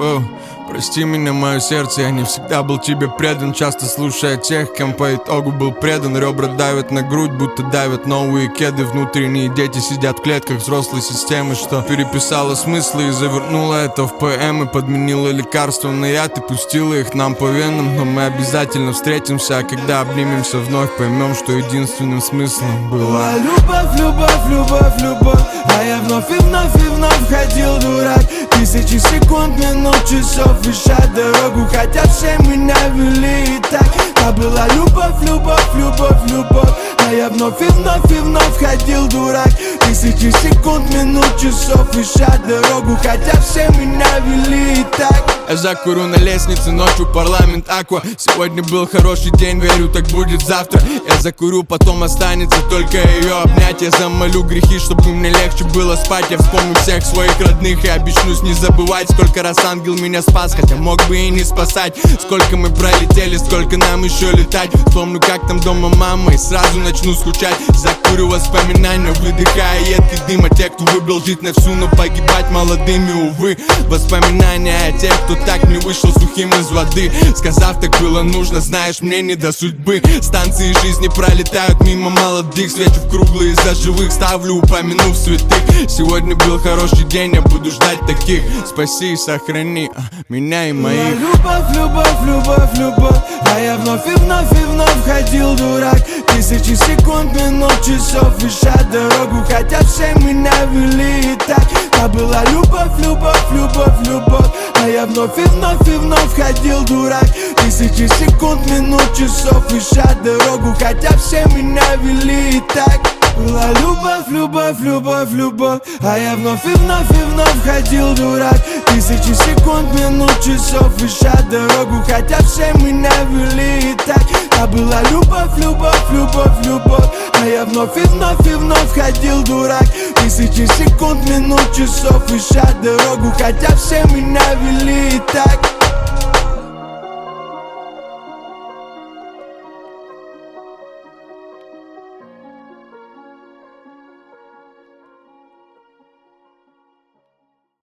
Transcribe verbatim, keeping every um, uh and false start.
Оу, прости меня, мое сердце, я не всегда был тебе предан. Часто слушая тех, кем по итогу был предан. Ребра давят на грудь, будто давят новые кеды. Внутренние дети сидят в клетках взрослой системы, что переписала смыслы и завернула это в поэмы. Подменила лекарства на яд и пустила их нам по венам. Но мы обязательно встретимся, а когда обнимемся вновь, поймем, что единственным смыслом была любовь, любовь, любовь, любовь. А я вновь и вновь и вновь ходил дурак. Тысячи секунд, минут, часов, ища дорогу, хотя все меня вели и так. А была любовь, любовь, любовь, любовь. А я вновь и вновь и вновь ходил дурак. Тысячи секунд, минут, часов, ища дорогу, хотя все меня вели и так. Я закурю на лестнице, ночью парламент Аква. Сегодня был хороший день, верю, так будет завтра. Я закурю, потом останется только ее обнять. Я замолю грехи, чтобы мне легче было спать. Я вспомню всех своих родных и обещаюсь не забывать, сколько раз ангел меня спас, хотя мог бы и не спасать. Сколько мы пролетели, сколько нам еще летать. Вспомню, как там дома мама, и сразу начну скучать. Закурю воспоминания, выдыхая едкий дым. А те, кто выбрал жить на всю, но погибать молодыми, увы. Воспоминания о тех, кто так не вышел сухим из воды, сказав, так было нужно, знаешь, мне не до судьбы. Станции жизни пролетают мимо молодых, свечу в круглые за живых, ставлю, упомянув святых. Сегодня был хороший день, я буду ждать таких. Спаси и сохрани а, меня и моих. Любовь, любовь, любовь, любовь. А я вновь и вновь и вновь ходил дурак. Тысячи секунд, минут, часов, ища дорогу, хотя все меня вели и так. А была любовь, любовь, любовь, любовь. А я вновь и вновь и вновь ходил дурак. Тысячи секунд, минут, часов, ища дорогу, хотя все меня вели и так. Была любовь, любовь, любовь, любовь. А я вновь и вновь и вновь ходил дурак. Тысячи секунд, минут, часов, ища дорогу, хотя все меня вели и так. А была любовь, любовь, любовь, любовь. А я вновь и вновь и вновь ходил дурак. Тысячи секунд, минут, часов, ища дорогу, хотя все меня вели и так.